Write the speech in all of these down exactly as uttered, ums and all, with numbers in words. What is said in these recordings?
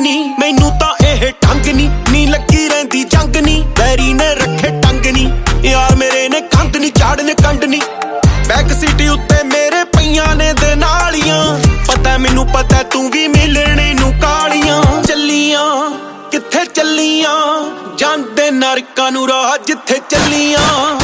ਨੀ ਮੈਨੂੰ ਤਾਂ ਇਹ ਢੰਗ ਨੀ ਨੀ ਲੱਗੀ ਰਹਿੰਦੀ ਜੰਗ ਨੀ ਬੈਰੀ ਨੇ ਰੱਖੇ ਟੰਗ ਨੀ ਯਾਰ ਮੇਰੇ ਨੇ ਕੰਧ ਨੀ ਝਾੜਨ ਕੰਡ ਨੀ ਬੈਕ ਸੀਟ ਉੱਤੇ ਮੇਰੇ ਪਈਆਂ ਨੇ ਦੇ ਨਾਲੀਆਂ ਪਤਾ ਮੈਨੂੰ ਪਤਾ ਤੂੰ ਵੀ ਮਿਲਣੇ ਨੂੰ ਕਾਲੀਆਂ ਚੱਲੀਆਂ ਕਿੱਥੇ ਚੱਲੀਆਂ ਜਾਂਦੇ ਨਰਕਾਂ ਨੂੰ ਰਾਹ ਜਿੱਥੇ ਚੱਲੀਆਂ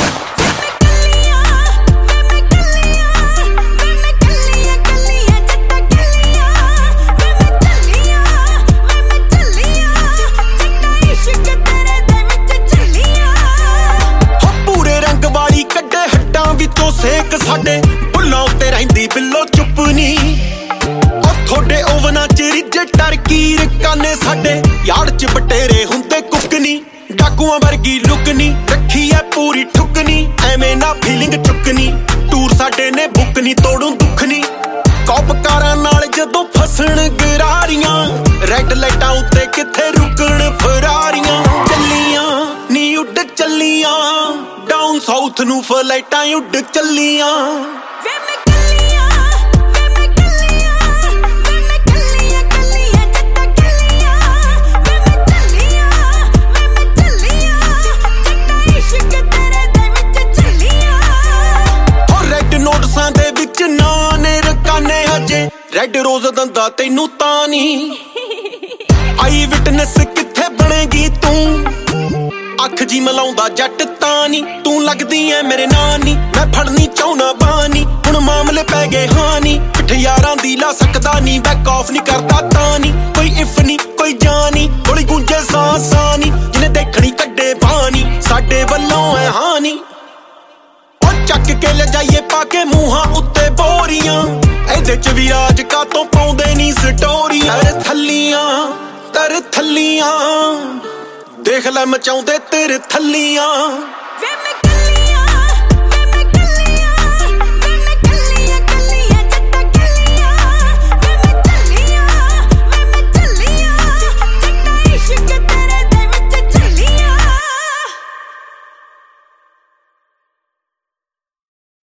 ਸੇਕ ਸਾਡੇ ਬੁੱਲਾਂ ਉੱਤੇ ਰਹਿੰਦੀ ਬਿੱਲੋ ਚੁੱਪ ਨੀ ਉਹ ਥੋੜੇ ਓਵਨਾਂ ਚ ਰਿੱਝੇ ਟਰਕੀਰ ਕਾਨੇ ਸਾਡੇ ਯਾਰ ਚ ਬਟੇਰੇ ਹੁੰਦੇ ਕੁੱਕ ਨੀ ਡਾਕੂਆਂ ਵਰਗੀ ਲੁੱਕ ਨੀ ਰੱਖੀ ਐ ਪੂਰੀ ਠੁੱਕ ਨੀ ਐਵੇਂ ਨਾ ਫੀਲਿੰਗ ਚੁੱਕਣੀ ਟੂਰ ਸਾਡੇ ਨੇ ਬੁੱਕ ਨੀ ਤੋੜੂ ਦੁੱਖ ਨੀ ਕੌਪਕਾਰਾਂ ਨਾਲ ਜਦੋਂ ਫਸਣ ਗਰਾਰੀਆਂ ਰੈੱਡ ਲਾਈਟਾਂ ਉੱਤੇ ਕਿੱਥੇ ਰੁਕਣ ਫਰਾਰੀਆਂ ਚੱਲੀਆਂ ਨੀ ਉੱਡ ਚੱਲੀਆਂ ਡਾਊਨ ਸਾਊਥ ਨੂੰ ਫਲਾਈਟਾਂ ਉੱਡ ਚੱਲੀਆਂ ਰੈੱਡ ਨੋਟਸਾਂ ਦੇ ਵਿੱਚ ਨਾਂ ਨੇ ਰਕਾਨੇ ਹਜੇ ਰੈੱਡ ਰੋਜ਼ ਦੰਦਾ ਤੈਨੂੰ ਤਾਂ ਨੀ ਆਈ ਵਿਟਨੈਸ ਕਿੱਥੇ ਬਣੇਗੀ ਤੂੰ ਅੱਖ ਜੀ ਮਲਾਉਂਦਾ ਜੱਟ ਤਾਂ ਨੀ ਤੂੰ ਲੱਗਦੀ ਐ ਮੇਰੇ ਨਾਂ ਨੀ ਮੈਂ ਫੜਨੀ ਚਾਹੁੰਨਾ ਬਾਨੀ ਹੁਣ ਮਾਮਲੇ ਪੈ ਗਏ ਹਾਂ ਨੀ ਪਿੱਠ ਯਾਰਾਂ ਦੀ ਲਾ ਸਕਦਾ ਨੀ ਬੈਕ ਆਫ ਨੀ ਕਰਦਾ ਤਾਂ ਨੀ ਕੋਈ ਇਫ ਨੀ ਕੋਈ ਜਾਨੀ ਗੋਲੀ ਗੂੰਜੇ ਸਾਂ ਸਾਂ ਨੀ ਜਿਹਨੇ ਦੇਖਣੀ ਕੱਢੇ ਬਾਨੀ ਸਾਡੇ ਵੱਲੋਂ ਐ ਹਾਂ ਨੀ ਉਹ ਚੱਕ ਕੇ ਲੈ ਜਾਈਏ ਪਾ ਕੇ ਮੂੰਹਾਂ ਉੱਤੇ ਬੋਰੀਆਂ ਇਹਦੇ ਚ ਵੀ ਰਾਜ ਕਾਤੋਂ ਪਾਉਂਦੇ ਨੀ ਸਟੋਰੀਆਂ ਤਰ ਥੱਲੀਆਂ ਤਰ ਥੱਲੀਆਂ ਦੇਖ ਲੈ ਮਚਾਉਂਦੇ ਤੇਰੇ ਥੱਲੀਆਂ।